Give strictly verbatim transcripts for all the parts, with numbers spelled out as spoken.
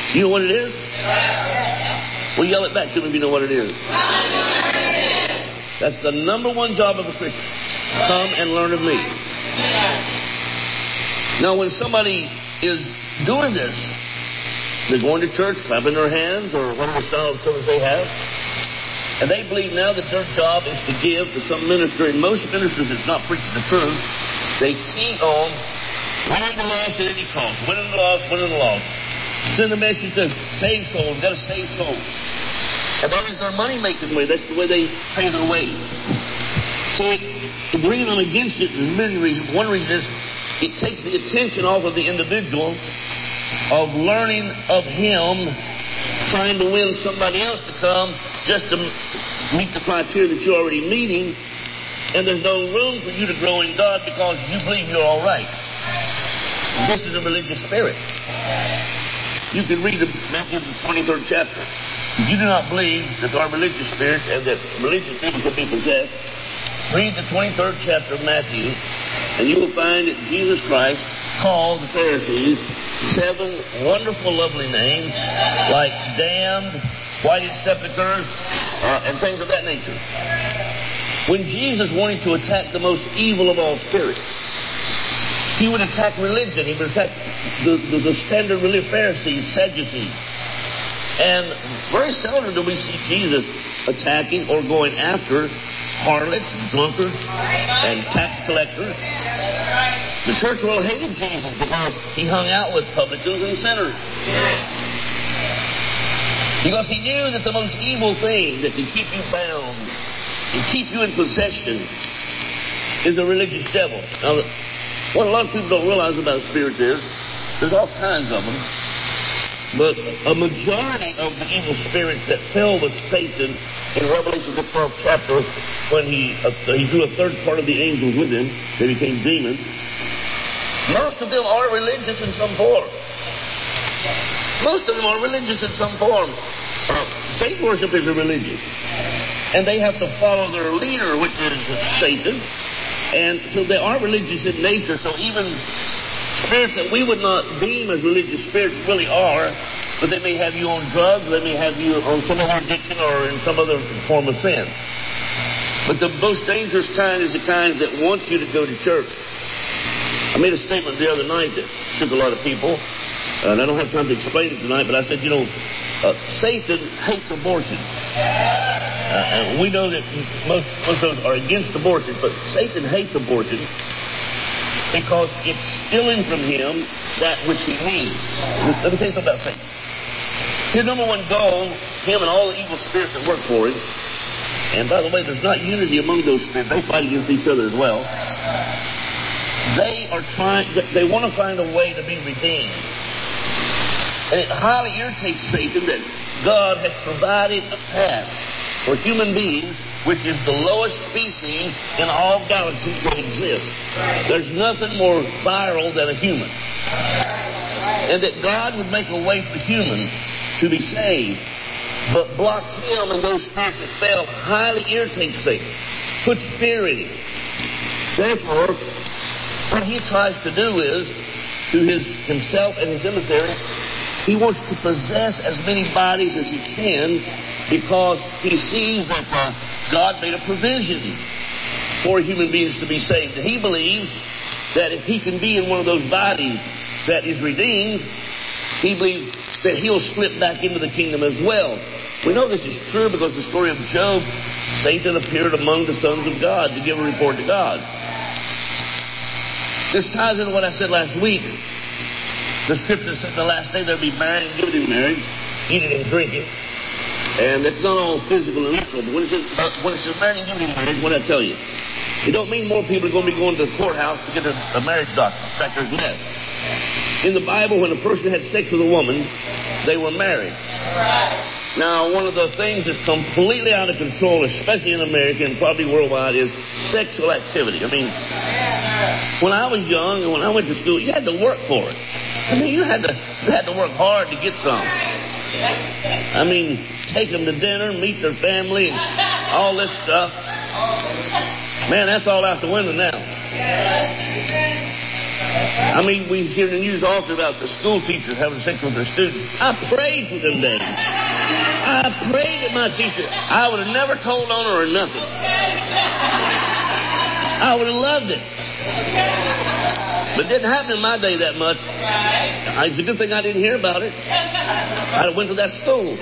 You know what it is? Well, yell it back to me if you know what it is. That's the number one job of a Christian. Come and learn of me. Now, when somebody is doing this, they're going to church, clapping their hands, or whatever style of service they have, and they believe now that their job is to give to some minister. And most ministers that's not preaching the truth, they key on winning the lost at any cost, winning the lost, winning the lost. Send a message to save souls, got to save souls. And that is their money-making way. That's the way they pay their way. So it, to bring them against it, there's many reasons. One reason is it takes the attention off of the individual of learning of him, trying to win somebody else to come just to meet the criteria that you're already meeting, and there's no room for you to grow in God because you believe you're all right. This is a religious spirit. You can read the Matthew the twenty-third chapter. If you do not believe that there are religious spirits and that religious people can be possessed, read the twenty-third chapter of Matthew, and you will find that Jesus Christ called the Pharisees seven wonderful, lovely names like damned, whited sepulchres, uh, and things of that nature. When Jesus wanted to attack the most evil of all spirits, he would attack religion. He would attack the, the, the standard religious Pharisees, Sadducees. And very seldom do we see Jesus attacking or going after harlots and drunkards and tax collectors. The church world hated Jesus because he hung out with publicans and sinners. Because he knew that the most evil thing that can keep you bound and keep you in possession is a religious devil. Now, what a lot of people don't realize about spirits is there's all kinds of them, but a majority of the evil spirits that fell with Satan in Revelation the twelfth chapter, when he uh, he drew a third part of the angels with him, they became demons. Most of them are religious in some form. Most of them are religious in some form. Uh, Satan worship is a religion, and they have to follow their leader, which is Satan. And so they are religious in nature. So even spirits that we would not deem as religious spirits really are, but they may have you on drugs, they may have you on some other addiction or in some other form of sin. But the most dangerous kind is the kind that wants you to go to church. I made a statement the other night that shook a lot of people, and I don't have time to explain it tonight, but I said, you know, uh, Satan hates abortion. Uh, and we know that most, most of those are against abortion, but Satan hates abortion because it's stealing from him that which he needs. Let me tell you something about Satan. His number one goal, him and all the evil spirits that work for him, and by the way, there's not unity among those spirits. They fight against each other as well. They are trying, they want to find a way to be redeemed. And it highly irritates Satan that God has provided a path for human beings, which is the lowest species in all galaxies that exist. There's nothing more viral than a human. And that God would make a way for humans to be saved, but block him and those spirits that fail highly irritates Satan, puts fear in him. Therefore, what he tries to do is, through his himself and his emissaries, he wants to possess as many bodies as he can, because he sees that uh, God made a provision for human beings to be saved. And he believes that if he can be in one of those bodies that is redeemed, he believes that he'll slip back into the kingdom as well. We know this is true because the story of Job, Satan appeared among the sons of God to give a report to God. This ties into what I said last week. The scripture said the last day they'll be married and given in marriage, eating and drinking. And it's not all physical and literal, but when it says, uh, when it says married and given in marriage, what did I tell you? It don't mean more people are going to be going to the courthouse to get a, a marriage document. In fact, there's less. In the Bible, when a person had sex with a woman, they were married. Now, one of the things that's completely out of control, especially in America and probably worldwide, is sexual activity. I mean, when I was young and when I went to school, you had to work for it. I mean, you had to you had to work hard to get some. I mean, take them to dinner, meet their family, and all this stuff. Man, that's all out the window now. I mean, we hear in the news often about the school teachers having sex with their students. I prayed for them days. I prayed at my teacher. I would have never told on her or nothing. I would have loved it. But it didn't happen in my day that much. It's a good thing I didn't hear about it. I went to that school.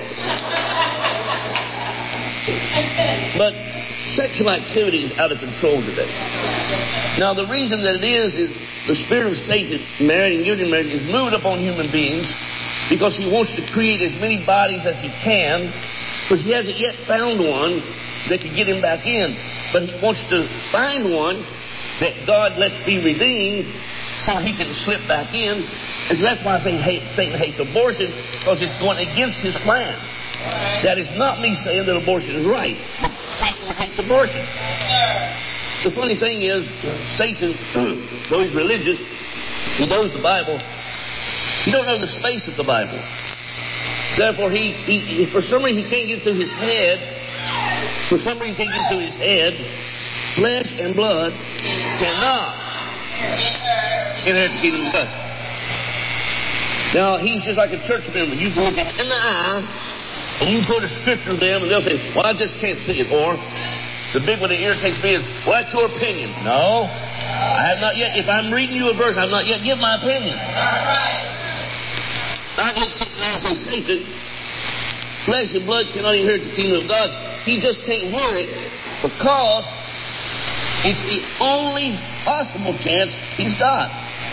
But sexual activity is out of control today. Now, the reason that it is, is the spirit of Satan, married and giving marriage, is moved upon human beings because he wants to create as many bodies as he can, because he hasn't yet found one that can get him back in. But he wants to find one that God lets be redeemed so he can slip back in. And so that's why I say hate, Satan hates abortion, because it's going against his plan. That is not me saying that abortion is right. Satan hates abortion. The funny thing is, Satan, though he's religious, he knows the Bible. He don't know the space of the Bible. Therefore, he, he for some reason he can't get through his head. For some reason he can't get through his head. Flesh and blood cannot inherit the kingdom of God. Now, he's just like a church member. You can look at it in the eye, and you put a scripture to them, and they'll say, well, I just can't see it. Or, the big one that irritates me is, well, that's your opinion. No, I have not yet. If I'm reading you a verse, I've not yet given my opinion. I can sit down and say, Satan, flesh and blood cannot inherit the kingdom of God. He just can't hear it because it's the only possible chance he's got.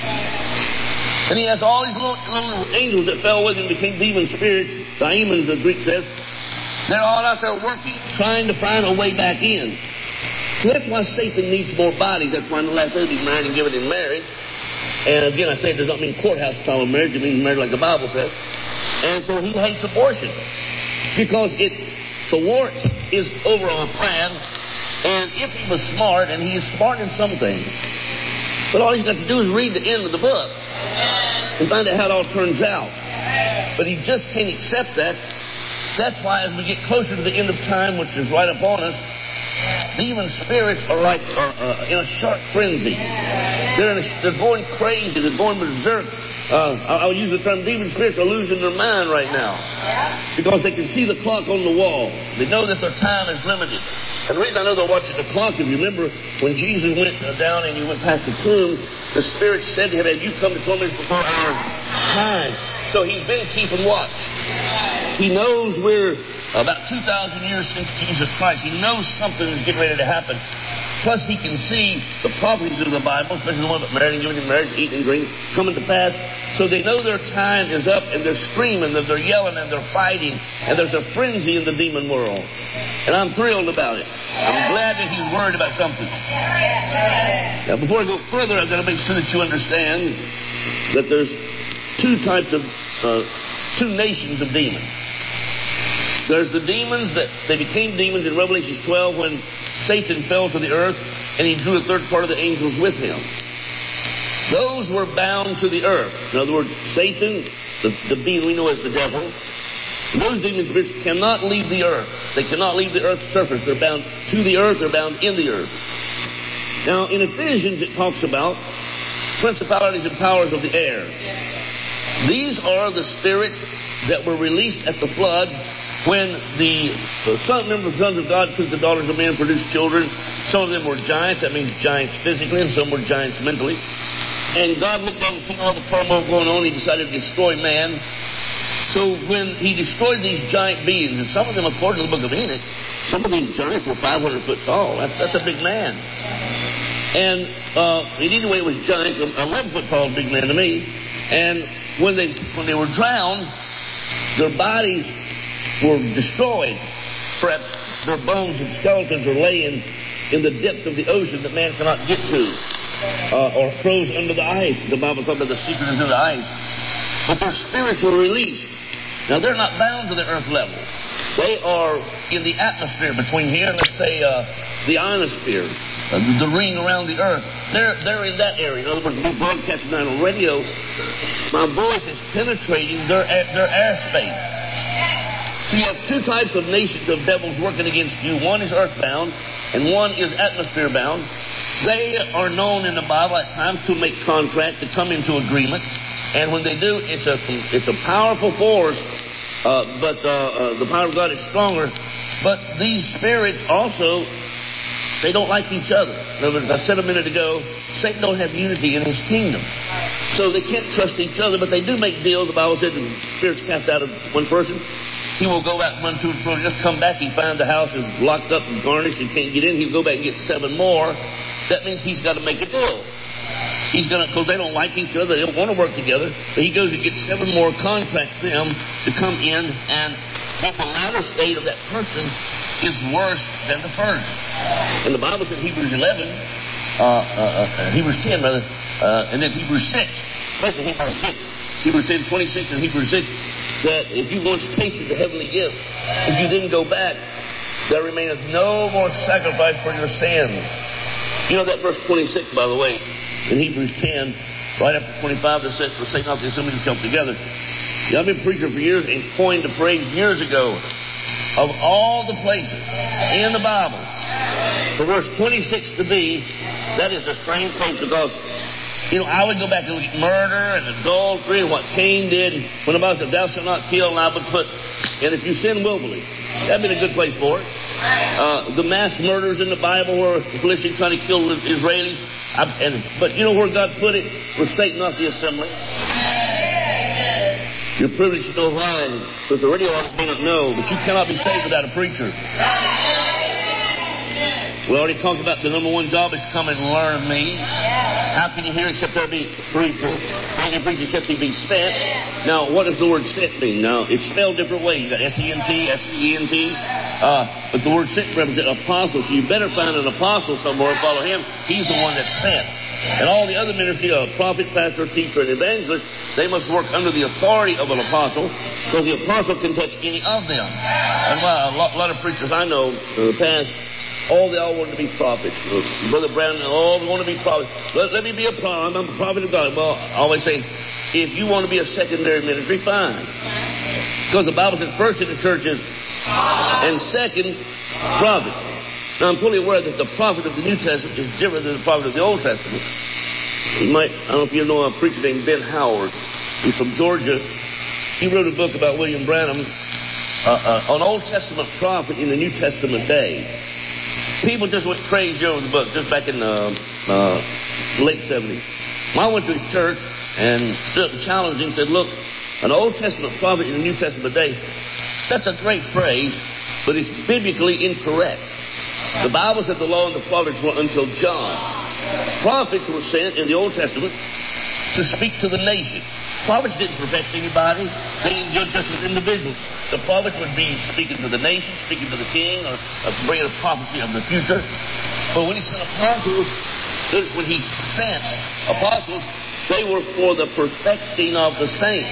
And he has all these little, little angels that fell with him, became demon spirits, daemons, the Greek says. They're all out there working, trying to find a way back in. So that's why Satan needs more bodies. That's why in the last days he's married and given in marriage. And again, I say it does not mean courthouse style of marriage. It means marriage like the Bible says. And so he hates abortion because it thwarts his overall plan. And if he was smart, and he is smart in some things, but all he's got to do is read the end of the book and find out how it all turns out. But he just can't accept that. That's why as we get closer to the end of time, which is right upon us, demon spirits are like uh, uh, in a sharp frenzy. They're, in a, they're going crazy. They're going berserk. Uh, I'll use the term demon spirits are losing their mind right now because they can see the clock on the wall. They know that their time is limited. And the reason I know they're watching the clock, if you remember, when Jesus went down and he went past the tomb, the Spirit said to him, have you come to torment us before our time? So he's been keeping watch. He knows we're about two thousand years since Jesus Christ. He knows something is getting ready to happen. Plus, he can see the prophecies of the Bible, especially the one about marrying, giving in marriage, eating and drinking, coming to pass. So they know their time is up, and they're screaming, and they're yelling, and they're fighting, and there's a frenzy in the demon world. And I'm thrilled about it. I'm glad that he's worried about something. Now, before I go further, I've got to make sure that you understand that there's two types of, uh, two nations of demons. There's the demons that they became demons in Revelation twelve when Satan fell to the earth and he drew a third part of the angels with him. Those were bound to the earth. In other words, Satan, the, the being we know as the devil, those demon spirits cannot leave the earth. They cannot leave the earth's surface. They're bound to the earth. They're bound in the earth. Now, in Ephesians, it talks about principalities and powers of the air. These are the spirits that were released at the flood when the, the son, remember the sons of God, because the daughters of men produced children. Some of them were giants. That means giants physically, and some were giants mentally. And God looked down and seen all the turmoil going on. He decided to destroy man. So when he destroyed these giant beings, and some of them, according to the book of Enoch, some of these giants were five hundred foot tall. That's, that's a big man. And uh, anyway, it was giants, eleven foot tall, big man to me. And when they when they were drowned, their bodies were destroyed. Perhaps their bones and skeletons are laying in the depth of the ocean that man cannot get to, uh, or froze under the ice. The Bible talks about the secret is in the ice. But their spirits were released. Now they're not bound to the earth level. They are in the atmosphere between here and, let's say, uh, the ionosphere, uh, the ring around the earth. They're they're in that area. In other words, we broadcast tonight on radio. My voice is penetrating their their airspace. So you have two types of nations of devils working against you. One is earthbound, and one is atmosphere bound. They are known in the Bible at times to make contract, to come into agreement. And when they do, it's a, it's a powerful force, uh, but uh, uh, the power of God is stronger. But these spirits also, they don't like each other. In other words, I said a minute ago, Satan don't have unity in his kingdom. So they can't trust each other, but they do make deals. The Bible said the spirits cast out of one person. He will go back, run to and fro, just come back. He finds the house is locked up and garnished. He can't get in. He'll go back and get seven more. That means he's got to make a deal. He's going to, because they don't like each other. They don't want to work together. But he goes and gets seven more, contracts them to come in, and the latter state of that person is worse than the first. And the Bible said Hebrews eleven, uh, uh, uh, Hebrews ten rather, uh, and then Hebrews six, especially Hebrews six, Hebrews ten twenty-six and Hebrews six, that if you once tasted the heavenly gift, if you didn't go back, there remaineth no more sacrifice for your sins. You know that verse twenty-six, by the way, in Hebrews ten, right after twenty-five, that says, forsake not the assembly of yourself together. Yeah, I've been preaching for years and coined the phrase years ago. Of all the places in the Bible for verse twenty-six to be, that is a strange place, because, you know, I would go back and look at murder and adultery and what Cain did. When the Bible said, thou shalt not kill, and I would put, and if you sin willfully, that'd be a good place for it. Uh, the mass murders in the Bible where the Philistines trying to kill the Israelis. I, and, but you know where God put it? Forsake not the assembly. You're privileged to know why, because the radio audience may not know, but you cannot be saved without a preacher. We already talked about the number one job is to come and learn of me. How can you hear except there be a preacher? How can you preach except he be sent? Now, what does the word sent mean? Now, it's spelled different ways. You've got S E N T, S E N T. Uh, but the word sent represents apostle, so you better find an apostle somewhere and follow him. He's the one that's sent. And all the other ministry, a prophet, pastor, teacher, and evangelist, they must work under the authority of an apostle, because the apostle can touch any of them. And well, a lot, a lot of preachers I know in the past, all they all wanted to be prophets. Brother Brown, all they want to be prophets. Let, let me be a prophet. I'm a prophet of God. Well, I always say, if you want to be a secondary ministry, fine. Because the Bible says first in the church is, and second, prophet. Now, I'm fully aware that the prophet of the New Testament is different than the prophet of the Old Testament. You might, I don't know if you know a preacher named Ben Howard. He's from Georgia. He wrote a book about William Branham, uh, uh, an Old Testament prophet in the New Testament day. People just went crazy over the book, just back in the uh, late seventies. I went to his church and stood up and challenged him and said, look, an Old Testament prophet in the New Testament day, that's a great phrase, but it's biblically incorrect. The Bible said the law and the prophets were until John. Prophets were sent in the Old Testament to speak to the nation. Prophets didn't perfect anybody. They didn't judge us as individuals. The prophets would be speaking to the nation, speaking to the king, or, or bringing a prophecy of the future. But when he sent apostles, this is when he sent apostles, they were for the perfecting of the saints.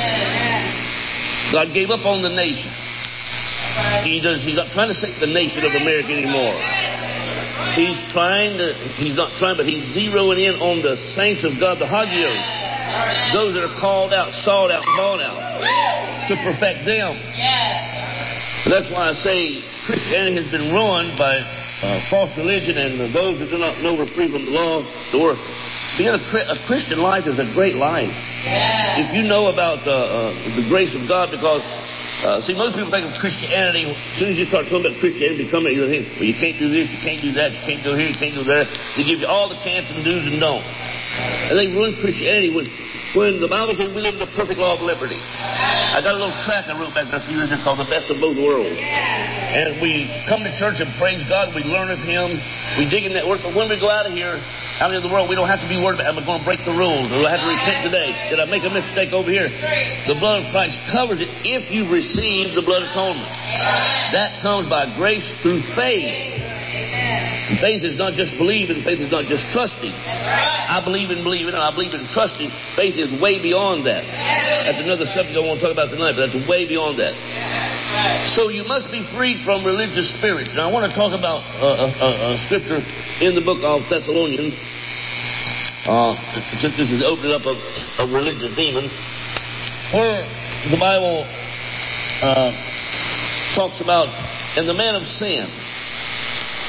God gave up on the nation. He does, he's not trying to save the nation of America anymore. He's trying to, he's not trying, but he's zeroing in on the saints of God, the Hagios, those that are called out, sought out, bought out, to perfect them. And that's why I say Christianity has been ruined by uh, false religion and uh, those that do not know we're free from the law. The word. Being a, a Christian life is a great life. If you know about uh, uh, the grace of God, because Uh, see, most people think of Christianity, as soon as you start talking about Christianity, come at you, well, you can't do this, you can't do that, you can't go here, you can't go there. They give you all the can'ts and do's and don'ts. And they ruin Christianity when, when the Bible says we live in the perfect law of liberty. I got a little tract I wrote back there a few years ago called The Best of Both Worlds. And we come to church and praise God, we learn of Him, we dig in that word, but when we go out of here, out in the world, we don't have to be worried about, am I going to break the rules? Or do I have to repent today? Did I make a mistake over here? The blood of Christ covers it if you receive the blood atonement. That comes by grace through faith. And faith is not just believing, faith is not just trusting. I believe in believing, and I believe in trusting. Faith is way beyond that. That's another subject I won't talk about tonight, but that's way beyond that. So you must be freed from religious spirits. Now I want to talk about uh, a, a, a scripture in the book of Thessalonians. Uh, since this is opening up of, of religious demons, where the Bible uh, talks about, and the man of sin.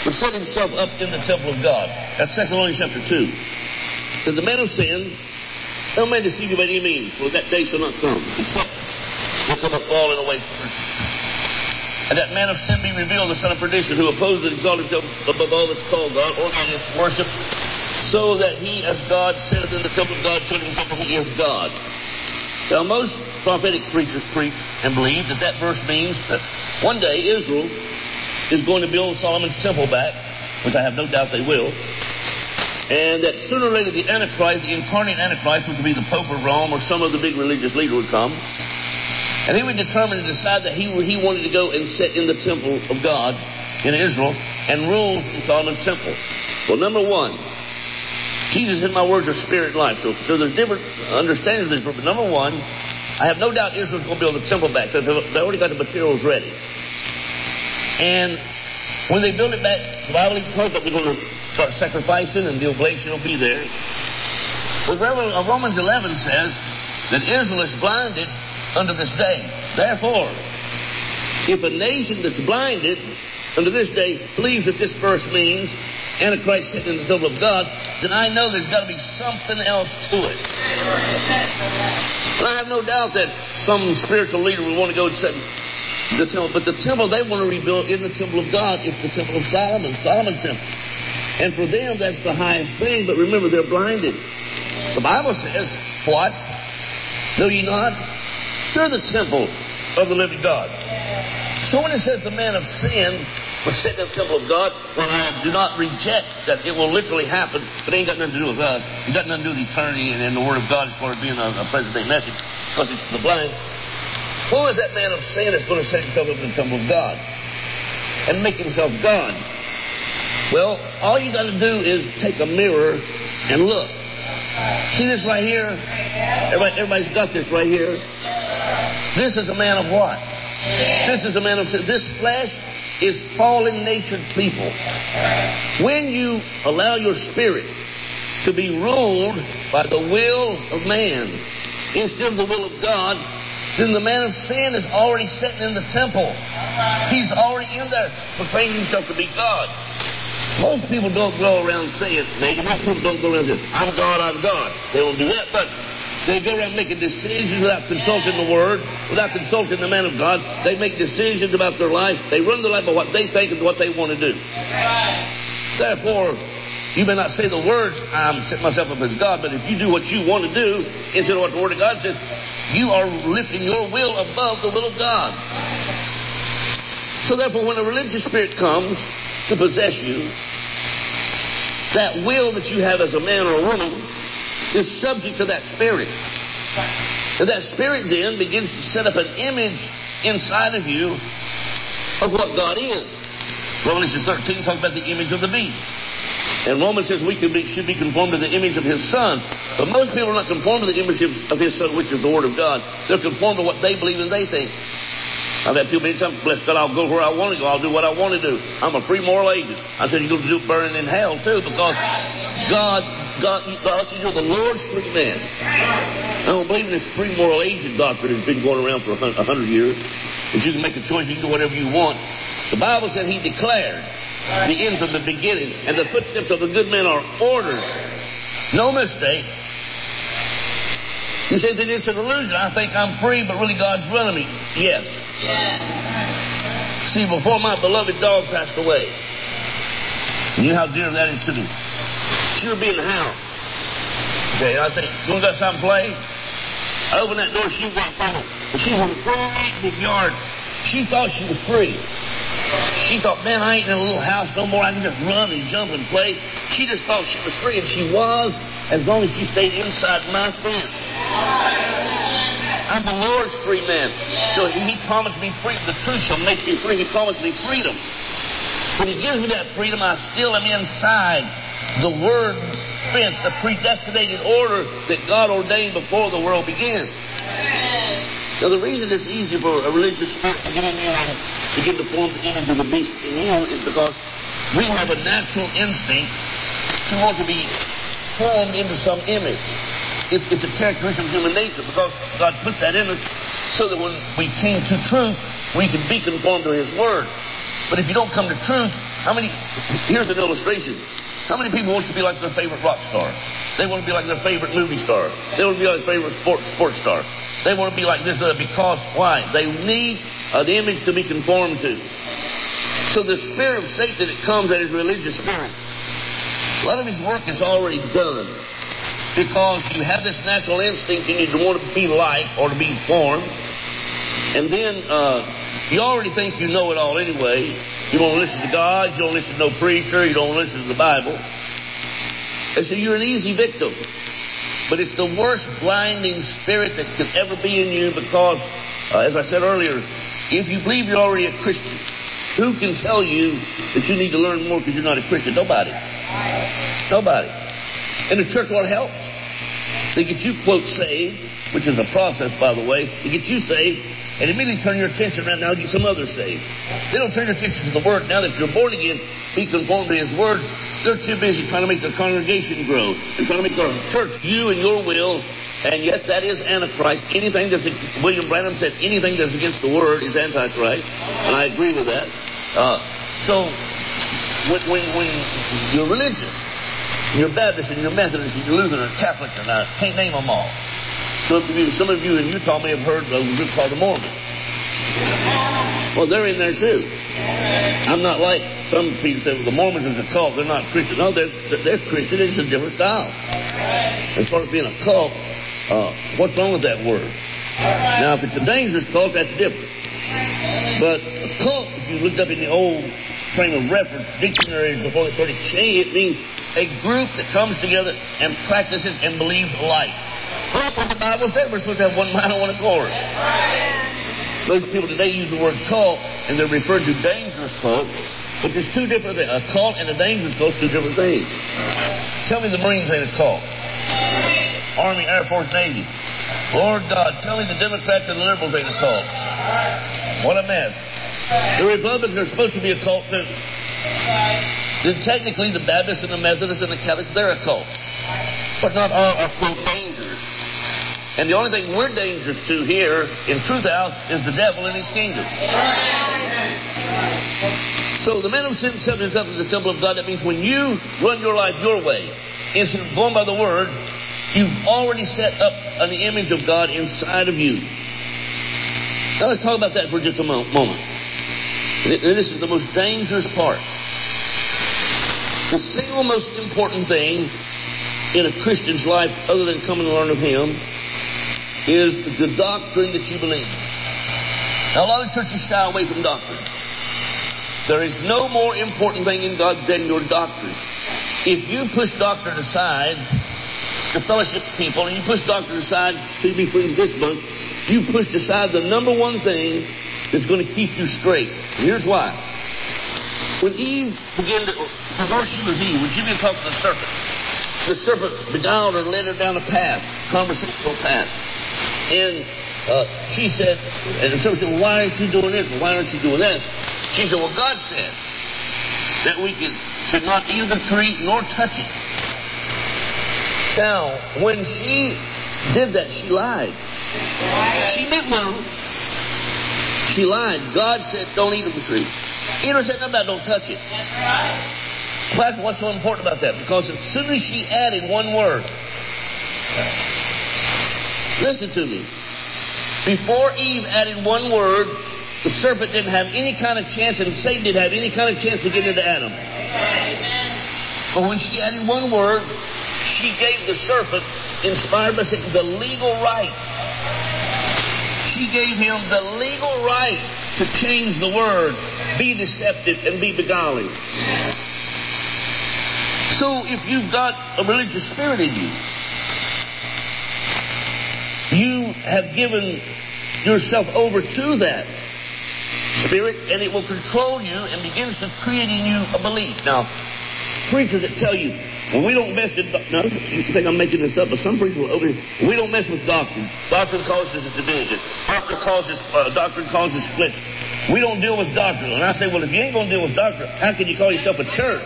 would set himself up in the temple of God. That's Second Thessalonians chapter two. So the man of sin, no man deceive you by any means, for that day shall not come, except there come a falling away from virtue. And that man of sin be revealed, the son of perdition, who opposes and exalts himself above all that's called God, or that is worship, so that he, as God, sitteth in the temple of God, showing himself that he is God. Now, most prophetic preachers preach and believe that that verse means that one day Israel is going to build Solomon's temple back, which I have no doubt they will, and that sooner or later the Antichrist, the incarnate Antichrist, which would be the Pope of Rome or some other big religious leader would come, and he would determine and decide that he, he wanted to go and sit in the temple of God in Israel and rule in Solomon's temple. Well, number one, Jesus said, my words are spirit and life. So, so there's different understandings of this. But number one, I have no doubt Israel's going to build the temple back. They already got the materials ready. And when they build it back, the Bible even tells that they're going to start sacrificing and the oblation will be there. But Romans eleven says that Israel is blinded unto this day. Therefore, if a nation that's blinded unto this day believes that this verse means Antichrist sitting in the temple of God, then I know there's got to be something else to it. And I have no doubt that some spiritual leader will want to go and sit in the temple. But the temple they want to rebuild in the temple of God, it's the temple of Solomon, Solomon's temple. And for them, that's the highest thing. But remember, they're blinded. The Bible says, what? Know ye not? You're the temple of the living God. So when it says the man of sin was sitting in the temple of God, well, I do not reject that it will literally happen, but it ain't got nothing to do with us. It got nothing to do with eternity and, and the Word of God as far as being a, a present-day message, because it's the blind. Who is that man of sin that's going to set himself up in the temple of God and make himself God? Well, all you got to do is take a mirror and look. See this right here? Everybody, everybody's got this right here. This is a man of what? This is a man of sin. This flesh is fallen natured people. When you allow your spirit to be ruled by the will of man instead of the will of God, then the man of sin is already sitting in the temple. He's already in there proclaiming himself to be God. Most people don't go around saying, most people don't go around saying, I'm God, I'm God. They don't do that, but they go around making decisions without consulting the Word, without consulting the man of God. They make decisions about their life. They run their life by what they think and what they want to do. Right. Therefore, you may not say the words, I'm setting myself up as God, but if you do what you want to do instead of what the Word of God says, you are lifting your will above the will of God. So therefore, when a religious spirit comes to possess you, that will that you have as a man or a woman is subject to that spirit. And that spirit then begins to set up an image inside of you of what God is. Revelation thirteen talks about the image of the beast. And Romans says we can be, should be conformed to the image of His Son. But most people are not conformed to the image of His Son, which is the Word of God. They're conformed to what they believe and they think. I've had people many times, bless God, I'll go where I want to go. I'll do what I want to do. I'm a free moral agent. I said, you're going to do burning in hell, too, because God, God, God said, you're the Lord's free man. I don't believe in this free moral agent doctrine that's been going around for a hundred years. That you can make a choice, you can do whatever you want. The Bible said He declared the end from the beginning, and the footsteps of the good man are ordered. No mistake. You say that it's an illusion. I think I'm free, but really God's running me. Yes. See, before my beloved dog passed away, you know how dear that is to me. She would be in the house. Okay, I think, you want to go outside and play? I opened that door, she was right front of me. But she's in a great big yard. She thought she was free. She thought, man, I ain't in a little house no more. I can just run and jump and play. She just thought she was free, and she was, as long as she stayed inside my fence. I'm the Lord's free man. So He promised me freedom. The truth shall make me free. He promised me freedom. When He gives me that freedom, I still am inside the Word fence, the predestinated order that God ordained before the world began. Now, the reason it's easy for a religious spirit to get in you and begin to form the image of the beast in you is because we have a natural instinct to want to be formed into some image. It's, it's a characteristic of human nature because God put that in us so that when we came to truth, we can be conformed to His Word. But if you don't come to truth, How many, here's an illustration. How many people want to be like their favorite rock star? They want to be like their favorite movie star. They want to be like their favorite sports, sports star. They want to be like this uh, because, why? They need uh, the image to be conformed to. So the spirit of Satan that comes, that is religious spirit, a lot of his work is already done. Because you have this natural instinct in you to want to be like or to be formed. And then uh, you already think you know it all anyway. You don't listen to God, you don't listen to no preacher, you don't listen to the Bible. And so you're an easy victim. But it's the worst blinding spirit that could ever be in you because, uh, as I said earlier, if you believe you're already a Christian, who can tell you that you need to learn more because you're not a Christian? Nobody. Nobody. And the church, what helps? They get you, quote, saved, which is a process, by the way. They get you saved, and immediately turn your attention around now and get some others saved. They don't turn your attention to the Word. Now that you're born again, be conformed to His Word. They're too busy trying to make their congregation grow and trying to make their church you and your will. And yes, that is Antichrist. Anything that's, William Branham said, anything that's against the Word is Antichrist. And I agree with that. Uh, so, when, when, when you're religious, you're Baptist and you're Methodist and you're Lutheran and Catholic, and I can't name them all. Some of you, some of you in Utah may have heard of a group called the Mormons. Well, they're in there too. I'm not like some people say, well, the Mormons is a cult. They're not Christian. No, they're, they're Christian. It's a different style. As far as being a cult, uh, what's wrong with that word? Now, if it's a dangerous cult, that's different. But a cult, if you looked up in the old frame of reference dictionaries before they started changing, it means a group that comes together and practices and believes alike. Well, that's what the Bible said. We're supposed to have one mind and one accord. Most people today use the word cult, and they're referred to dangerous cult, but there's two different things. A cult and a dangerous cult are two different things. Tell me the Marines ain't a cult. Army, Air Force, Navy. Lord God, tell me the Democrats and the liberals ain't a cult. What a mess. The Republicans are supposed to be a cult too. Then technically the Baptists and the Methodists and the Catholics, they're a cult. But not all are quote dangerous. And the only thing we're dangerous to here in Truth House is the devil and his kingdom. So the man who sins himself is the temple of God. That means when you run your life your way, instead of going by the Word, you've already set up an image of God inside of you. Now let's talk about that for just a moment. This is the most dangerous part. The single most important thing in a Christian's life, other than coming to learn of Him, is the doctrine that you believe. Now, a lot of churches shy away from doctrine. There is no more important thing in God than your doctrine. If you push doctrine aside to fellowship people, and you push doctrine aside to be friends with this bunch, you pushed aside the number one thing that's going to keep you straight. And here's why. When Eve began to, before she was Eve, when she began to talk to the serpent, the serpent beguiled her and led her down a path, conversational path. And uh, she said, and the serpent said, well, why aren't you doing this? Well, why aren't you doing that? She said, well, God said that we could, should not eat of the tree nor touch it. Now, when she did that, she lied. She meant well. She lied. God said, don't eat of the tree. He never said nothing about don't touch it. That's right. That's what's so important about that. Because as soon as she added one word, listen to me. Before Eve added one word, the serpent didn't have any kind of chance, and Satan didn't have any kind of chance to get into Adam. But when she added one word, she gave the serpent, inspired by Satan, the legal right. She gave him the legal right to change the word, be deceptive, and be beguiling. So if you've got a religious spirit in you, you have given yourself over to that spirit, and it will control you and begins to create in you a belief. Now, preachers that tell you, well, we don't mess with, no, you think I'm making this up, but some preachers will over here, we don't mess with doctrine. Doctrine causes a division. Doctrine causes, uh, doctrine causes split. We don't deal with doctrine. And I say, well, if you ain't going to deal with doctrine, how can you call yourself a church?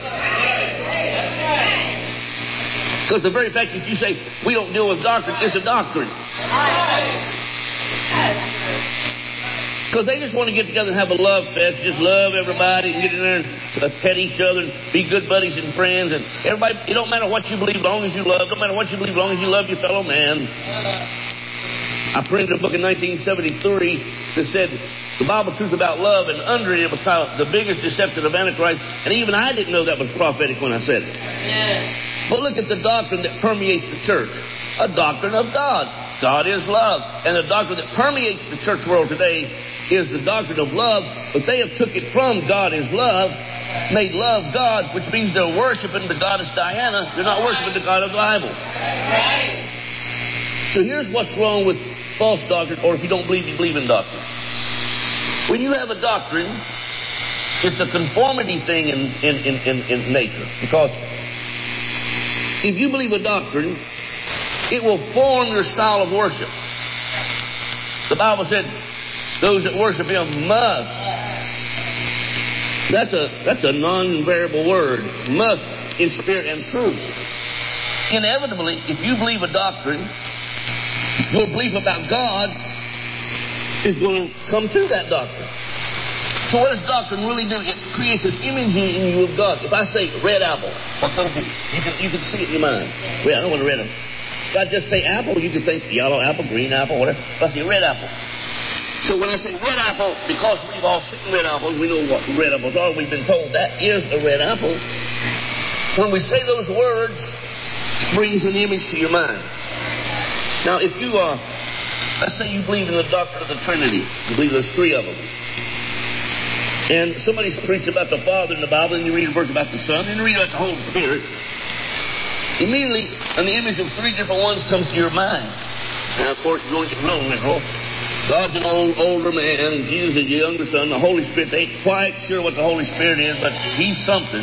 Because the very fact that you say, we don't deal with doctrine, is a doctrine. Because they just want to get together and have a love fest, just love everybody and get in there and pet each other and be good buddies and friends. And everybody, it don't matter what you believe as long as you love. Don't matter what you believe as long as you love your fellow man. I printed a book in nineteen seventy-three that said the Bible truth about love, and under it was titled The Biggest Deception of Antichrist. And even I didn't know that was prophetic when I said it. But look at the doctrine that permeates the church. A doctrine of God. God is love. And the doctrine that permeates the church world today is the doctrine of love. But they have took it from God is love, made love God, which means they're worshiping the goddess Diana. They're not worshiping the God of the Bible. So here's what's wrong with false doctrine, or if you don't believe, you believe in doctrine. When you have a doctrine, it's a conformity thing in, in, in, in, in nature. Because if you believe a doctrine, it will form your style of worship. The Bible said, those that worship Him must. That's a that's a non-variable word. Must in spirit and truth. Inevitably, if you believe a doctrine, your belief about God is going to come to that doctrine. So what does doctrine really do? It creates an image in you of God. If I say red apple, what comes to you? You can, you can see it in your mind. Well, I don't want to read them. If I just say apple, you can think yellow apple, green apple, whatever. If I say red apple. So when I say red apple, because we've all seen red apples, we know what red apples are. We've been told that is a red apple. When we say those words, it brings an image to your mind. Now, if you are, let's say you believe in the doctrine of the Trinity. You believe there's three of them. And somebody's preached about the Father in the Bible, and you read a verse about the Son, and you read about the Holy Spirit. Immediately, an image of three different ones comes to your mind. Now, of course, you're going to get real liberal. God's an old, older man, and Jesus is your younger son. The Holy Spirit, they ain't quite sure what the Holy Spirit is, but He's something.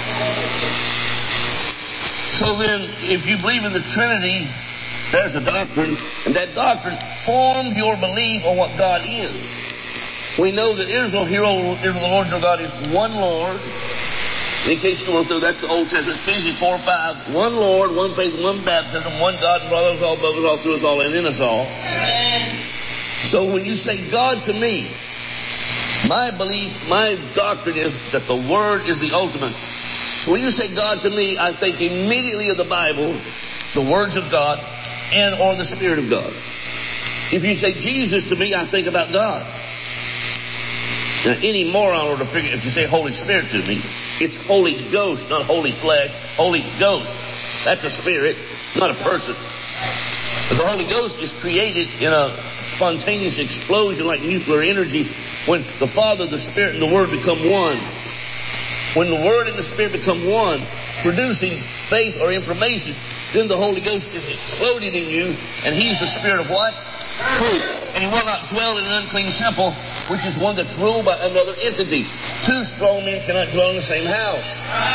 So then, if you believe in the Trinity, there's a doctrine, and that doctrine formed your belief on what God is. We know that Israel, hear, O Israel, the Lord your God is one Lord. In case you want to, that's the Old Testament, Ephesians four five. One Lord, one faith, one baptism, one God and Father of all, above us all, through us all, and in us all. Amen. So when you say God to me, my belief, my doctrine is that the Word is the ultimate. So when you say God to me, I think immediately of the Bible, the words of God, and or the Spirit of God. If you say Jesus to me, I think about God. Now, any moron ought to figure, if you say Holy Spirit to me, it's Holy Ghost, not Holy Flesh. Holy Ghost. That's a spirit, not a person. But the Holy Ghost is created in a spontaneous explosion like nuclear energy when the Father, the Spirit, and the Word become one. When the Word and the Spirit become one, producing faith or information, then the Holy Ghost is exploded in you, and He's the Spirit of what? Truth. And He will not dwell in an unclean temple, which is one that's ruled by another entity. Two strong men cannot dwell in the same house.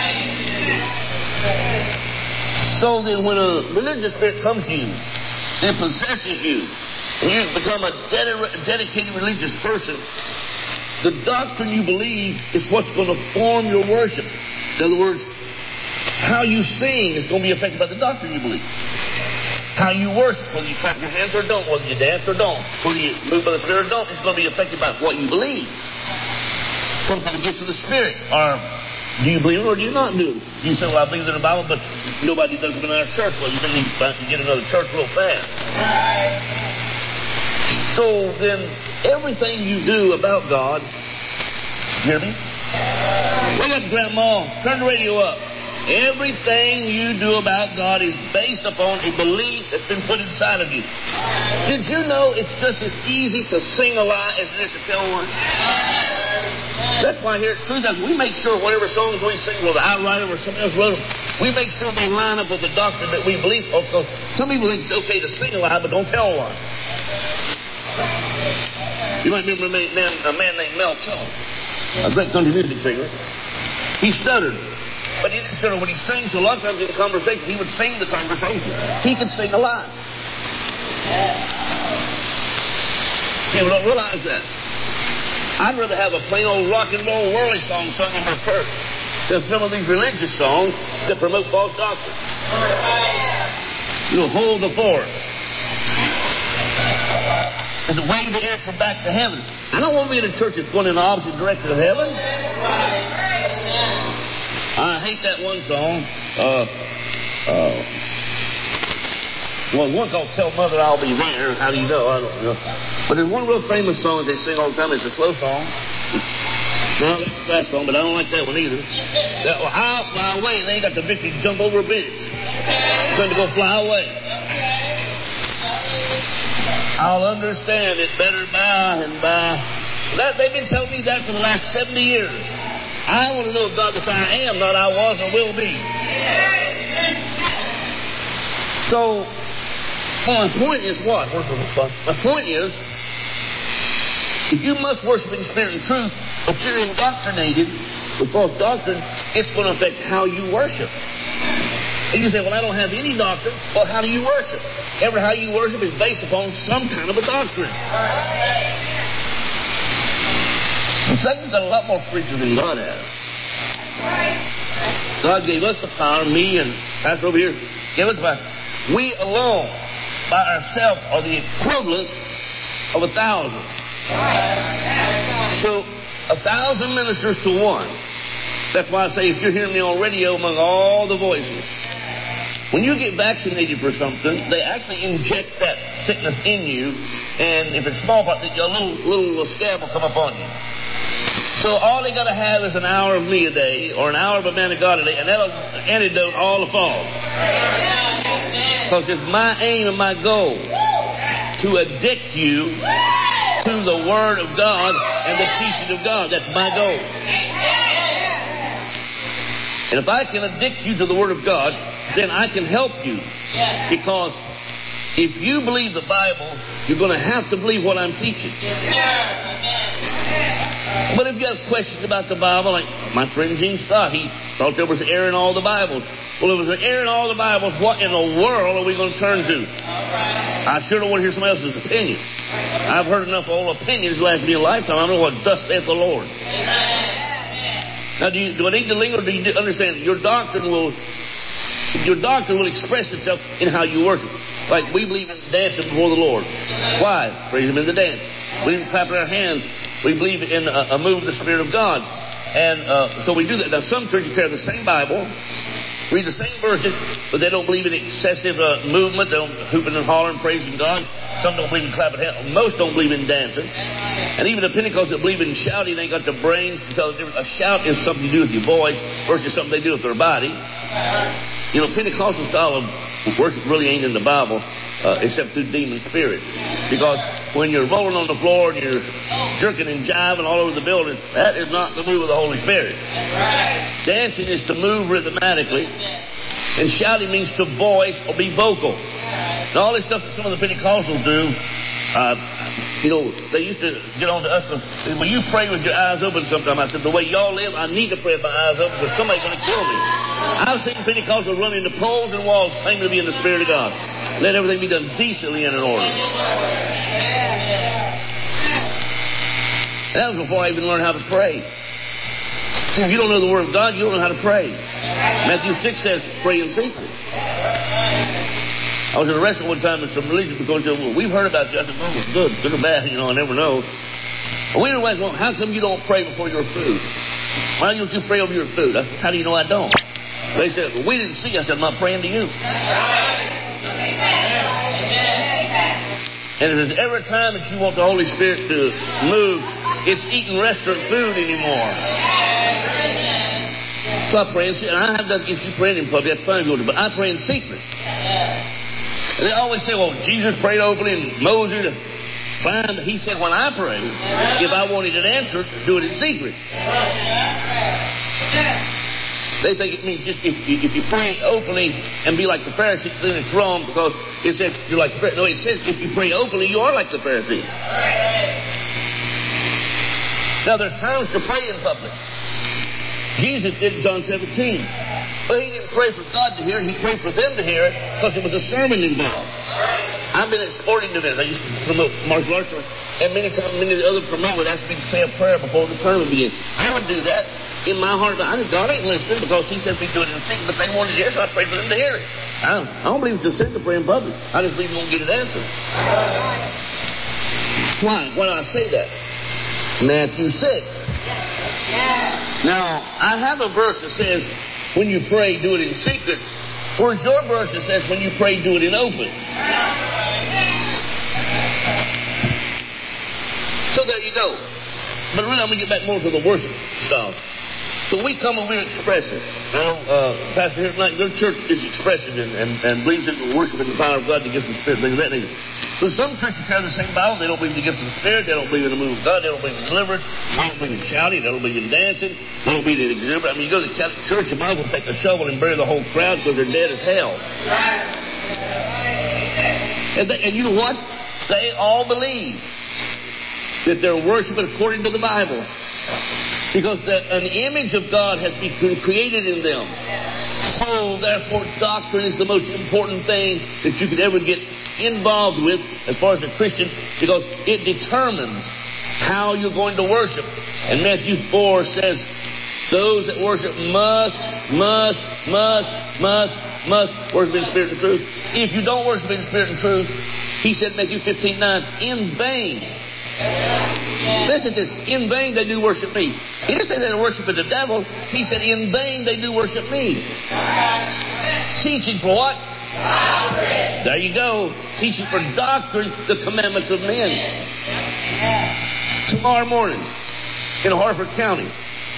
So then when a religious spirit comes to you, it possesses you, and you become a ded- dedicated religious person, the doctrine you believe is what's going to form your worship. In other words, how you sing is going to be affected by the doctrine you believe. How you worship, whether you clap your hands or don't, whether you dance or don't, whether you move by the Spirit or don't, it's going to be affected by what you believe. Comes to the gifts of the Spirit. Or do you believe it or do you not do it? You say, well, I believe in the Bible, but nobody does it in our church. Well, you need to get another church real fast. So then, everything you do about God, hear me? Wake up, Grandma. Turn the radio up. Everything you do about God is based upon a belief that's been put inside of you. Did you know it's just as easy to sing a lie as it is to tell one? That's why here at Truth House, we make sure whatever songs we sing, whether I write them or somebody else wrote them, we make sure they line up with the doctrine that we believe. Because some people think it's okay to sing a lie, but don't tell one. You might remember a man, a man named Mel Tiller, a great country music singer. He stuttered. But he didn't stutter when he sings. So a lot of times in the conversation, he would sing the conversation. He could sing a lie. People don't realize that. I'd rather have a plain old rock and roll worldly song sung in my church than some of these religious songs that promote false doctrine. You'll hold the fort. There's a way to enter back to heaven. I don't want to be in a church that's going in the opposite direction of heaven. I hate that one song. Uh, uh, well, one called Tell Mother I'll Be There. How do you know? I don't know. But there's one real famous song they sing all the time. It's a slow song. No, that's that song, but I don't like that one either. That, well, I'll fly away. They ain't got the victory to jump over a bridge. I'm going to go fly away. I'll understand it better by and by. That, they've been telling me that for the last seventy years. I want to know God that I am, not I was or will be. So, well, my point is what? My point is, if you must worship in spirit and truth, but you're indoctrinated with false doctrine, it's going to affect how you worship. And you say, well, I don't have any doctrine. Well, how do you worship? Ever how you worship is based upon some kind of a doctrine. And Satan's got a lot more preachers than God has. God gave us the power, me and Pastor over here, gave us the power. We alone, by ourselves, are the equivalent of a thousand. So, a thousand ministers to one. That's why I say, if you're hearing me on radio among all the voices, when you get vaccinated for something, they actually inject that sickness in you, and if it's smallpox, a little little scab will come up on you. So all they got to have is an hour of me a day, or an hour of a man of God a day, and that'll antidote all the falls. Because it's my aim and my goal to addict you to the Word of God and the teaching of God. That's my goal. And if I can addict you to the Word of God, then I can help you. Because if you believe the Bible, you're going to have to believe what I'm teaching. But if you have questions about the Bible, like my friend Gene Scott, he thought there was error in all the Bibles. Well, if there's an error in all the Bibles, what in the world are we going to turn to? I sure don't want to hear somebody else's opinion. I've heard enough old opinions last me a lifetime. I don't know what thus saith the Lord. Now, do, you, do I need to linger, or do you understand? Your doctrine will, your doctrine will express itself in how you worship. Like we believe in dancing before the Lord. Why? Praise Him in the dance. We believe in clapping our hands. We believe in a, a move of the Spirit of God. And uh, so we do that. Now, some churches carry the same Bible, read the same verses, but they don't believe in excessive uh, movement. They don't hooping and hollering, praising God. Some don't believe in clapping hands. Most don't believe in dancing. And even the Pentecostals that believe in shouting, they ain't got the brains to tell the difference. A shout is something to do with your voice versus something they do with their body. You know, Pentecostal style of worship really ain't in the Bible, uh, except through demon spirits. Because when you're rolling on the floor and you're jerking and jiving all over the building, that is not the move of the Holy Spirit. Dancing is to move rhythmatically, and shouting means to voice or be vocal. And all this stuff that some of the Pentecostals do, uh, you know, they used to get on to us. When you pray with your eyes open sometime, I said, the way y'all live, I need to pray with my eyes open because somebody's going to kill me. I've seen Pentecostals run into poles and walls claiming to be in the Spirit of God. Let everything be done decently and in order. That was before I even learned how to pray. See, if you don't know the Word of God, you don't know how to pray. Matthew six says, pray in secret. I was in a restaurant one time and some religious people said, well, we've heard about you. I said, well, it's good, good or bad, you know, I never know. But we were like, well, how come you don't pray before your food? Why don't you pray over your food? I said, how do you know I don't? They said, well, we didn't see. I said, I'm not praying to you. And if there's ever a time that you want the Holy Spirit to move, it's eating restaurant food anymore. So I pray in secret. And I have that against you praying in public. That's fine if you want to, but I pray in secret. And they always say, well, Jesus prayed openly and Moses. Fine, but he said when I pray, if I wanted it answered, do it in secret. They think it means just if you, if you pray openly and be like the Pharisees, then it's wrong because it says you're like the Pharisees. No, it says if you pray openly, you are like the Pharisees. Now, there's times to pray in public. Jesus did in John seventeen. But he didn't pray for God to hear it. He prayed for them to hear it because there was a sermon involved. I've been at sporting events. I used to promote martial arts. And many times, many of the other promoters asked me to say a prayer before the tournament began. I would do that in my heart. I think God ain't listening because he said we do it in secret, but they wanted to hear it, so I prayed for them to hear it. I don't, I don't believe it's a sin to pray in public. I just believe you won't get it answered. Why? Why do I say that? Matthew six. Now, I have a verse that says, when you pray, do it in secret. Where's your verse that says, when you pray, do it in open? So there you go. But really, I'm going to get back more to the worship stuff. So we come and we're expressive. Now, uh, Pastor here tonight, their church is expressive and, and, and believes in worship and the power of God to get the Spirit, things of that nature. But some churches carry the same Bible. They don't believe in the gifts of the Spirit. They don't believe in the move of God. They don't believe in deliverance. They don't believe in shouting. They don't believe in dancing. They don't believe in exuberance. I mean, you go to the Catholic Church, you might as well take a shovel and bury the whole crowd because they're dead as hell. And, they, and you know what? They all believe that they're worshiping according to the Bible. Because the, an image of God has been created in them. So, therefore, doctrine is the most important thing that you could ever get involved with as far as a Christian, because it determines how you're going to worship. And Matthew four says, those that worship must, must, must, must, must worship in spirit and truth. If you don't worship in spirit and truth, he said, Matthew fifteen nine, in vain. Listen to this. In vain they do worship me. He didn't say they worship the devil. He said, in vain they do worship me. Teaching for what? Doctrine. There you go. Teaching for doctrine, the commandments of men. Tomorrow morning, in Harford County,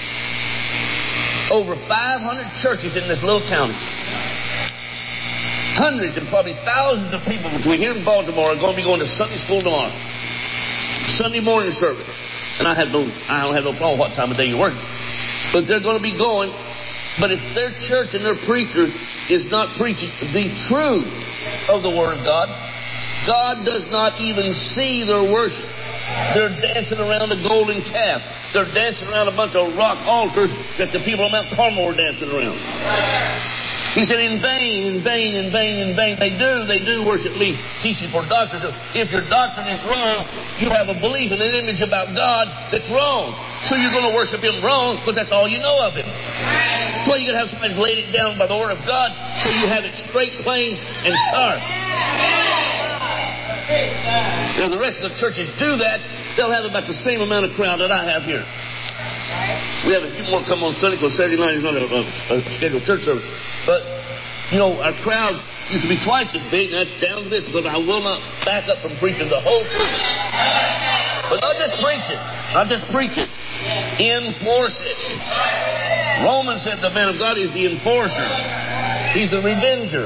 over five hundred churches in this little county. Hundreds and probably thousands of people between here and Baltimore are going to be going to Sunday school tomorrow. Sunday morning service. And I have no, I don't have no problem what time of day you're working. But they're going to be going. But if their church and their preacher is not preaching the truth of the Word of God, God does not even see their worship. They're dancing around a golden calf. They're dancing around a bunch of rock altars that the people on Mount Carmel were dancing around. He said, in vain, in vain, in vain, in vain. They do, they do worship me, teaching for doctrine. So if your doctrine is wrong, you have a belief in an image about God that's wrong. So you're going to worship Him wrong because that's all you know of Him. That's why you're going to have somebody laid it down by the Word of God so you have it straight, plain, and sharp. Now the rest of the churches do that. They'll have about the same amount of crowd that I have here. We have a few more come on Sunday because Saturday night is not a, a, a scheduled church service. But, you know, our crowd used to be twice as big, and that's down to this because I will not back up from preaching the whole truth. But not just preach it. Not just preach it. Enforce it. Romans said the man of God is the enforcer. He's the revenger.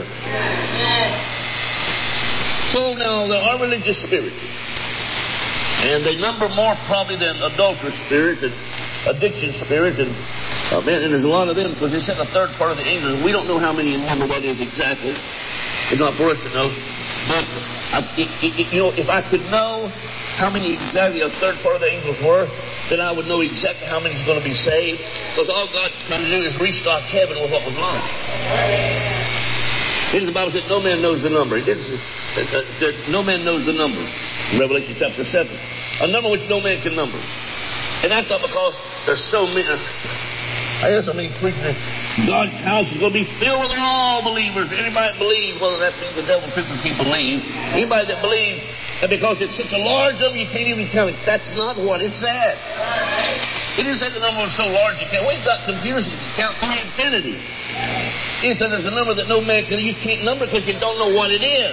So now there are religious spirits. And they number more probably than adulterous spirits and addiction spirits and Uh, man, and there's a lot of them because they said the third part of the angels. We don't know how many in number that is exactly. It's not for us to know. But, I, it, it, you know, if I could know how many exactly a third part of the angels were, then I would know exactly how many is going to be saved. Because all God's trying to do is restock heaven with what was lost. Here's the Bible said no man knows the number. It didn't say that no man knows the number. In Revelation chapter seven. A number which no man can number. And that's not because there's so many... I hear so many preachers, God's house is going to be filled with all believers. Anybody that believes, whether that means the devil people believe, anybody that believes, and because it's such a large number you can't even count it. That's not what it said. It didn't say the number was so large you can't. We've got computers that can count through infinity. It said there's a number that no man can, you can't number because you don't know what it is.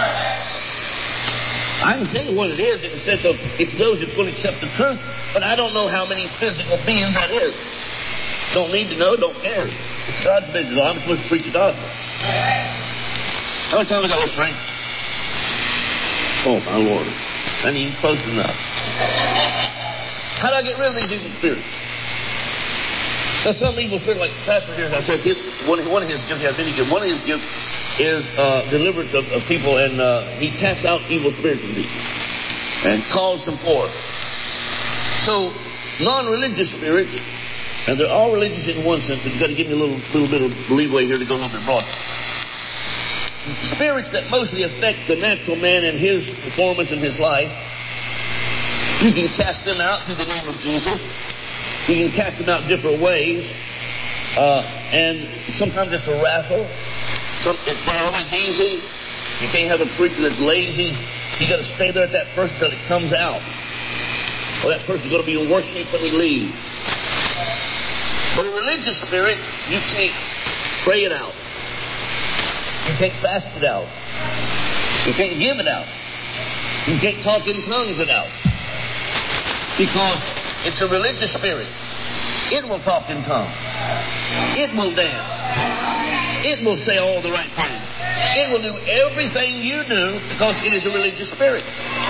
I can tell you what it is in the sense of it's those that's going to accept the truth, but I don't know how many physical beings that is. Don't need to know, don't care. It's God's business. I'm supposed to preach the gospel. How much time I got to preach? Oh, my Lord. I need close enough. How do I get rid of these evil spirits? Now, some evil spirit, like the pastor here, I said, his, one, one of his gifts, he has many gifts. One of his gifts is uh, deliverance of, of people, and uh, he casts out evil spirits from people and calls them forth. So, non-religious spirits, and they're all religious in one sense, but you've got to give me a little, little bit of leeway here to go a little bit broad. Spirits that mostly affect the natural man and his performance in his life, you can cast them out through the name of Jesus. You can cast them out different ways. Uh, and sometimes it's a wrestle. Some, it's not always easy. You can't have a preacher that's lazy. You got to stay there at that first until it comes out. Well, that person's going to be in worship when they leave. But a religious spirit, you can't pray it out. You can't fast it out. You can't give it out. You can't talk in tongues it out. Because it's a religious spirit. It will talk in tongues. It will dance. It will say all the right things. It will do everything you do because it is a religious spirit.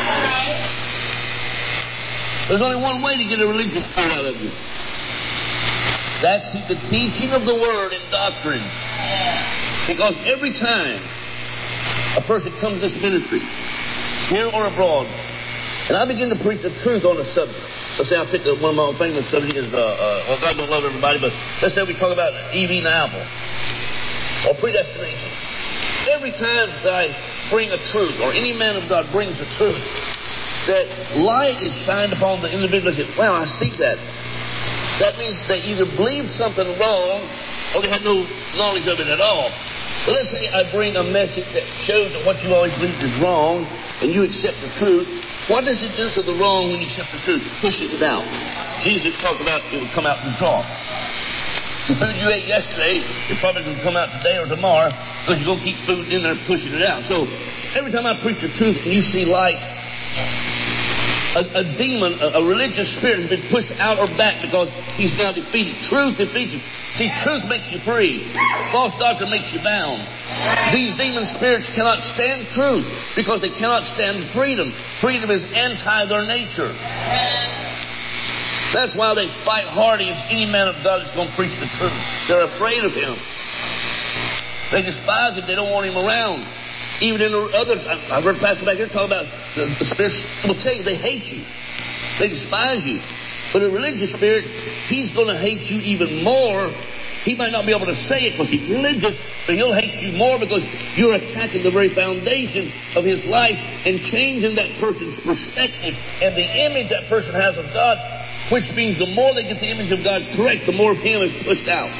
There's only one way to get a religious spirit out of you. That's through the teaching of the Word and doctrine. Because every time a person comes to this ministry, here or abroad, and I begin to preach the truth on a subject. Let's say I pick up one of my famous subjects is, uh, uh, well, God don't love everybody, but let's say we talk about Eve eating an apple or predestination. Every time that I bring a truth, or any man of God brings a truth, that light is shined upon the individual and says, wow, I see that. That means they either believed something wrong or they had no knowledge of it at all. But let's say I bring a message that shows that what you always believed is wrong and you accept the truth. What does it do to the wrong when you accept the truth? It pushes it out. Jesus talked about it will come out in the draw. The food you ate yesterday, it probably will come out today or tomorrow because you're going to keep food in there pushing it out. So every time I preach the truth and you see light, a, a demon, a, a religious spirit has been pushed out or back because he's now defeated. Truth defeats him. See, truth makes you free. False doctrine makes you bound. These demon spirits cannot stand truth because they cannot stand freedom. Freedom is anti their nature. That's why they fight hard against any man of God that's going to preach the truth. They're afraid of him. They despise him. They don't want him around. Even in the others, I've heard Pastor back here talk about the, the spirits will tell you they hate you. They despise you. But a religious spirit, he's going to hate you even more. He might not be able to say it because he's religious, but he'll hate you more because you're attacking the very foundation of his life and changing that person's perspective and the image that person has of God, which means the more they get the image of God correct, the more of him is pushed out.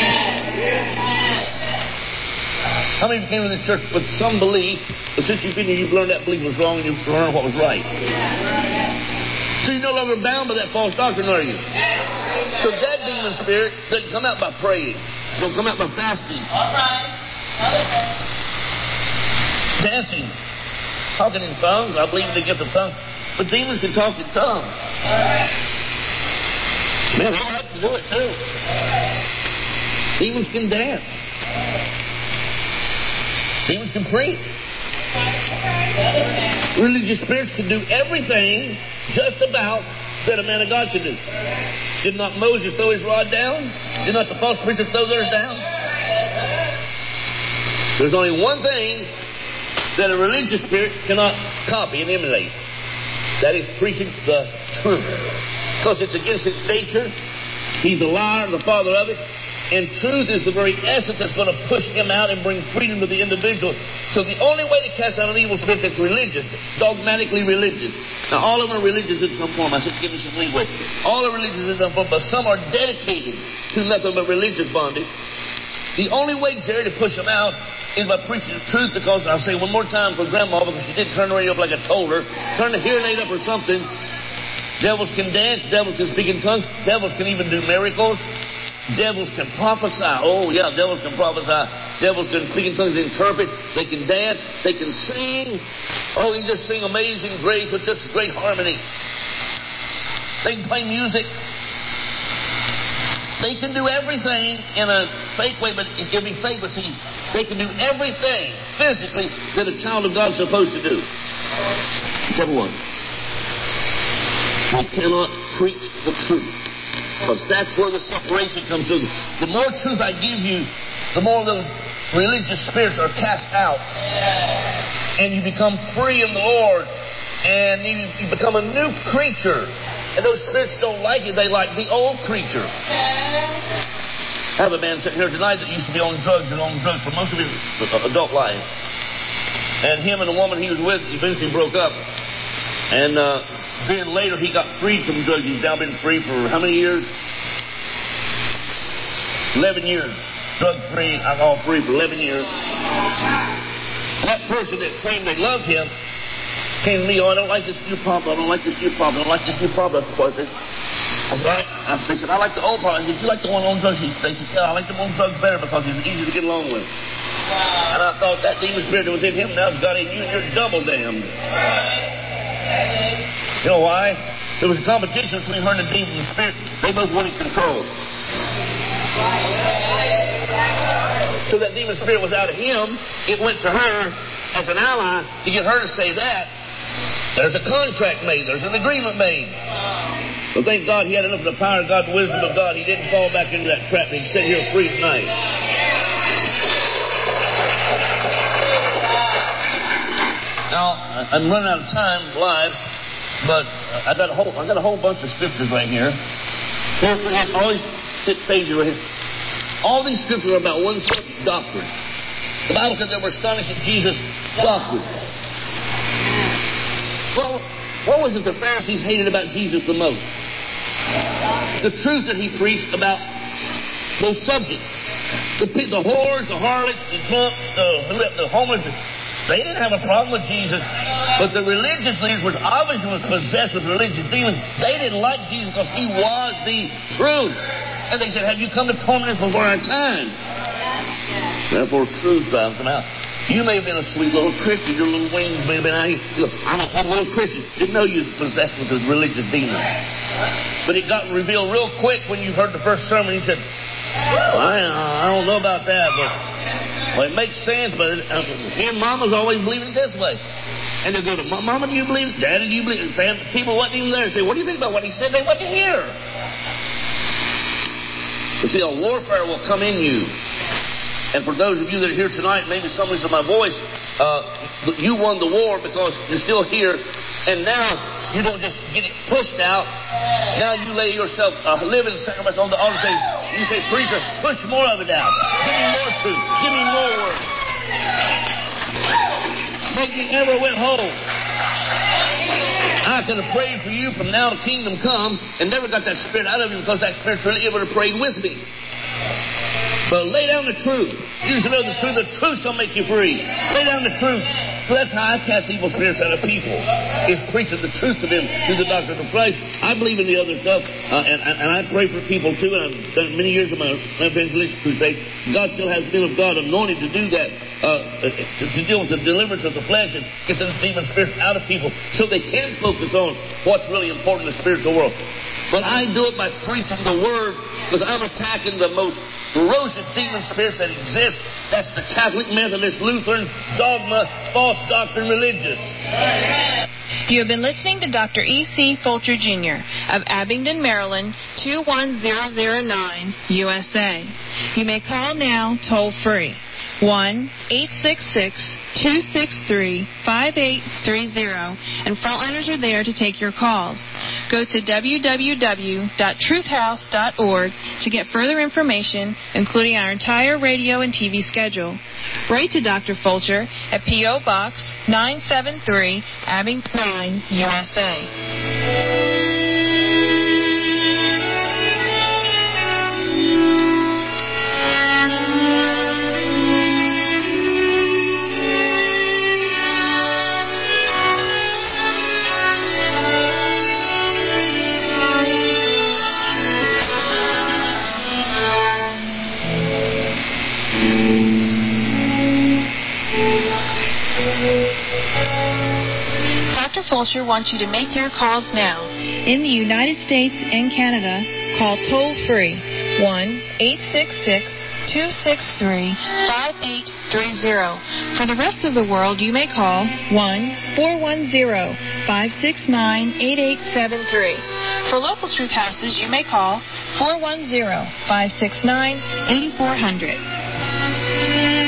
How many of you came to this church with some belief, but since you've been here, you've learned that belief was wrong and you've learned what was right? So you're no longer bound by that false doctrine, are you? So that demon spirit doesn't come out by praying. It don't come out by fasting. All right. Dancing. Talking in tongues. I believe in the gift of tongues. But demons can talk in tongues. Man, I like to do it too. Demons can dance. Demons can preach. Religious spirits can do everything just about that a man of God can do. Did not Moses throw his rod down? Did not the false preachers throw theirs down? There's only one thing that a religious spirit cannot copy and emulate. That is preaching the truth. Because it's against his nature. He's a liar, the father of it. And truth is the very essence that's going to push him out and bring freedom to the individual. So the only way to cast out an evil spirit that's religious, dogmatically religious. Now all of them are religious in some form. I said, give me some leeway. All are religious in some form, but some are dedicated to nothing but religious bondage. The only way, Jerry, to push them out is by preaching the truth, because I'll say one more time for Grandma, because she did turn the radio up like I told her. Turn the hearing aid up or something. Devils can dance. Devils can speak in tongues. Devils can even do miracles. Devils can prophesy. Oh, yeah, devils can prophesy. Devils can speak in tongues, interpret. They can dance. They can sing. Oh, they can just sing Amazing Grace with just great harmony. They can play music. They can do everything in a fake way, but it can be fake, but see, they can do everything physically that a child of God is supposed to do. Except one. We cannot preach the truth. Because that's where the separation comes through. The more truth I give you, the more those religious spirits are cast out. And you become free in the Lord. And you, you become a new creature. And those spirits don't like it. They like the old creature. I have a man sitting here tonight that used to be on drugs and on drugs for most of his adult life. And him and the woman he was with eventually broke up. And uh, then later he got freed from drugs. He's now been free for how many years? Eleven years. Drug-free, alcohol-free for eleven years. And that person that claimed they loved him Came to me, oh, I don't like this new pump, I don't like this new pump, I don't like this new pump. I said, I said, I, I, they said, I like the old pump. I said, you like the one on drugs? They said, yeah, I like the one on drugs better because it's easy to get along with. Wow. And I thought that demon spirit that was in him now has got in you, and you're double damned. You know why? There was a competition between her and the demon spirit. They both wanted control. So that demon spirit was out of him. It went to her as an ally to get her to say that. There's a contract made. There's an agreement made. But thank God he had enough of the power of God, the wisdom of God. He didn't fall back into that trap. He's sitting here free tonight. Now, I'm running out of time live, but I've got a whole, I've got a whole bunch of scriptures right here. Here, all these six pages right here. All these scriptures are about one subject, doctrine. The Bible said they were astonished at Jesus' doctrine. Well, what was it the Pharisees hated about Jesus the most? The truth that he preached about those subjects. The, the whores, the harlots, the drunks, the, the homeless. They didn't have a problem with Jesus. But the religious leaders, which obviously was possessed with religious demons, they didn't like Jesus because he was the truth. And they said, have you come to torment us before our time? Therefore, truth drives them out. You may have been a sweet little Christian. Your little wings may have been out here. Look, I'm a, I'm a little Christian. Didn't know you was possessed with a religious demon. But it got revealed real quick when you heard the first sermon. He said, well, I, I don't know about that, but well, it makes sense. But uh, me and Mama's always believing it this way. And they'll go to, Mama, do you believe it? Daddy, do you believe it? Family, people wasn't even there. Say, what do you think about what he said? They wasn't here. You see, a warfare will come in you. And for those of you that are here tonight, maybe some of my voice, uh, you won the war because you're still here. And now you don't just get it pushed out. Now you lay yourself a uh, living sacrifice on the altar. Say, you say, preacher, push more of it out. Give me more truth. Give me more word. Make me ever went home. I could have prayed for you from now to kingdom come and never got that spirit out of you because that spirit really ever prayed with me. But lay down the truth. You should know the truth. The truth shall make you free. Lay down the truth. So that's how I cast evil spirits out of people, is preaching the truth to them through the doctrine of Christ. I believe in the other stuff, uh, and, and I pray for people too, and I've done many years of my evangelistic crusade. God still has men of God anointed to do that, uh, to, to deal with the deliverance of the flesh and get the demon spirits out of people so they can focus on what's really important in the spiritual world. But I do it by preaching the Word, because I'm attacking the most ferocious demon spirits that exist. That's the Catholic, Methodist, Lutheran, dogma, false doctrine, religious. You have been listening to Doctor E C Fulcher, Junior of Abingdon, Maryland, two one zero zero nine, U S A. You may call now toll free. one eight six six, two six three, five eight three zero, and frontliners are there to take your calls. Go to w w w dot truth house dot org to get further information, including our entire radio and T V schedule. Write to Doctor Fulcher at P O. Box nine seven three, Abingdon nine, U S A. Doctor Fulcher wants you to make your calls now. In the United States and Canada, call toll-free one eight six six, two six three, five eight three zero. For the rest of the world, you may call one four one zero, five six nine, eight eight seven three. For local truth houses, you may call four one zero, five six nine, eight four zero zero.